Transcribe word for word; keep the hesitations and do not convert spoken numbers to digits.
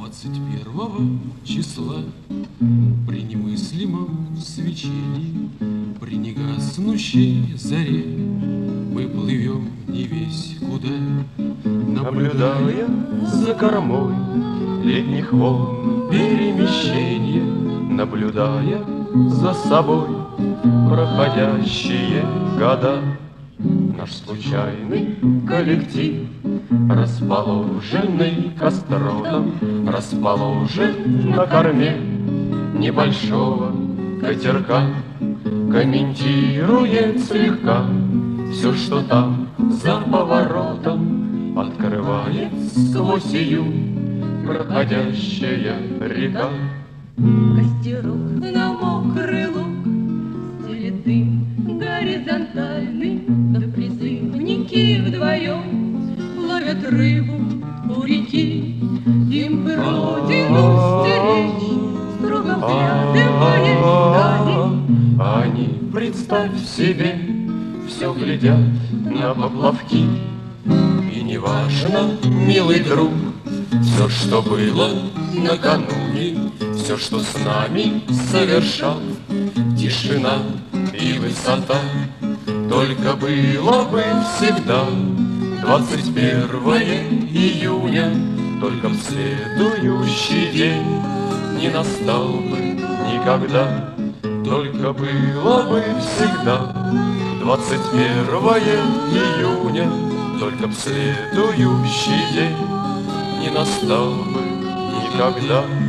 Двадцать первого числа при немыслимом свечении, при негаснущей заре мы плывем не весь куда, наблюдая за кормой летних волн перемещения, наблюдая за собой проходящие года. Наш случайный коллектив, расположенный к остротам, расположен на корме небольшого катерка, комментирует слегка все, что там за поворотом открывает сквозь июнь проходящая река. Костерок на мокрый луг стелит дым горизонтальный, да призывники вдвоем ловят рыбу у реки. Им бы родину стеречь строго взглядывая стали. Они, представь себе, все глядят на поплавки. И неважно, милый друг, все, что было накануне, все, что с нами совершал, тишина и высота. Только было бы всегда двадцать первое июня, только в следующий день не настал бы никогда. Только было бы всегда двадцать первое июня, только в следующий день не настал бы никогда.